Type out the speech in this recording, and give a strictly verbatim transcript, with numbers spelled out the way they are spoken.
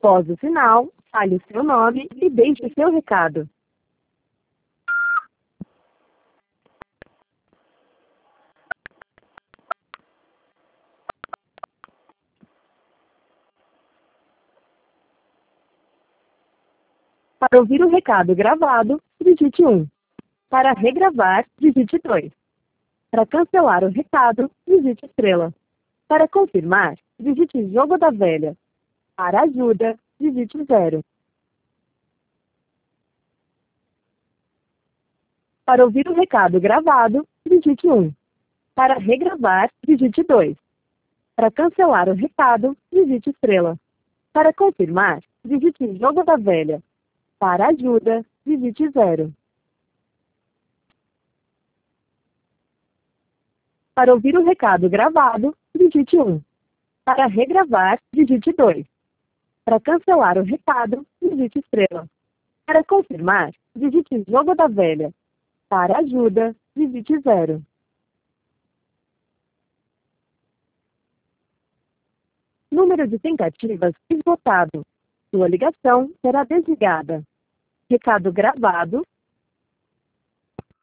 Após o sinal, fale o seu nome e deixe seu recado. Para ouvir o recado gravado, digite um. Para regravar, digite dois. Para cancelar o recado, digite estrela. Para confirmar, digite jogo da velha. Para ajuda, digite zero. Para ouvir o recado gravado, digite um. Para regravar, digite dois. Para cancelar o recado, digite estrela. Para confirmar, digite jogo da velha. Para ajuda, digite zero. Para ouvir o recado gravado, digite um. Para regravar, digite dois. Para cancelar o recado, digite estrela. Para confirmar, digite jogo da velha. Para ajuda, digite zero. Número de tentativas esgotado. Sua ligação será desligada. Recado gravado